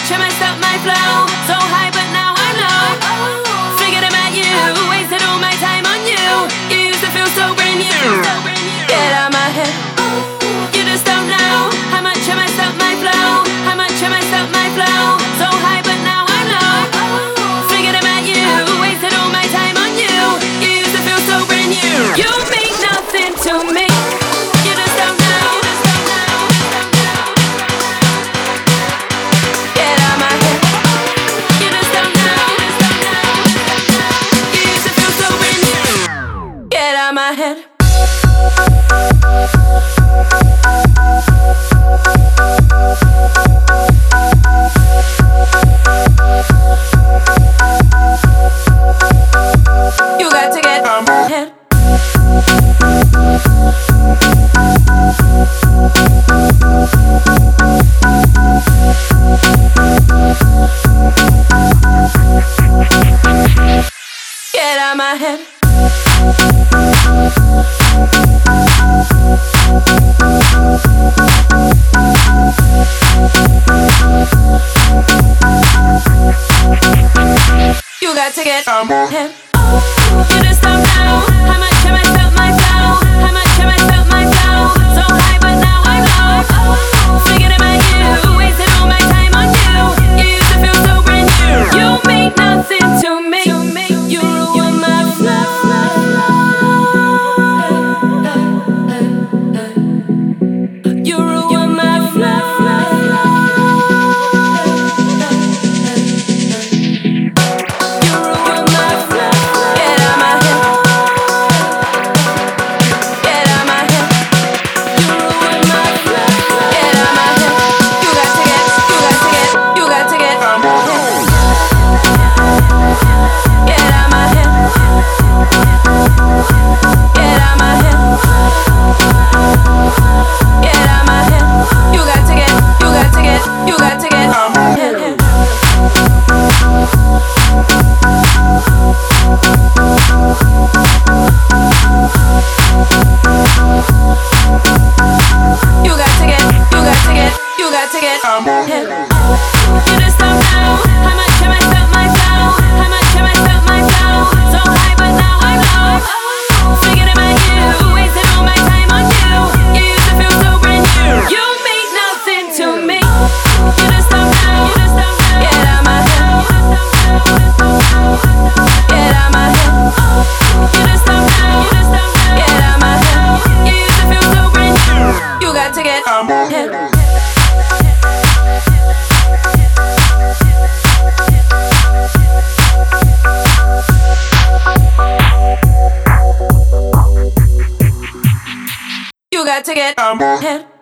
much I messed up my flow. So high but now I'm low. Figured about you, wasted all my time on you. You used to feel so brand new. Get out my head. You just don't know how much I messed up my flow. How much I messed up my flow. So high but now I'm low. Figured about you, wasted all my time on you. You used to feel so brand new. You mean nothing to me. You just don't know. Get out my head. You just don't know. You used to feel so brand new. Get out my head. You got to get out my head. Get out my head. You got to get out my head. You just don't know how much I messed up my flow. How much I messed up my flow. So high but now I'm low. Figured about you, wasted all my time on you. You used to feel so brand new. You mean nothing to me. You ruin my flow. You ruin my flow. You just don't know how much I messed up my flow. How much I messed up my flow. So high but now I'm low. Figured about you, wasted all my time on you. You used to feel so brand new. You mean nothing to me. You just don't know. Get out my head. Get out my head. You just don't know. Get out my head. You used to feel so brand new. You got to get out my head. You got to get out my head.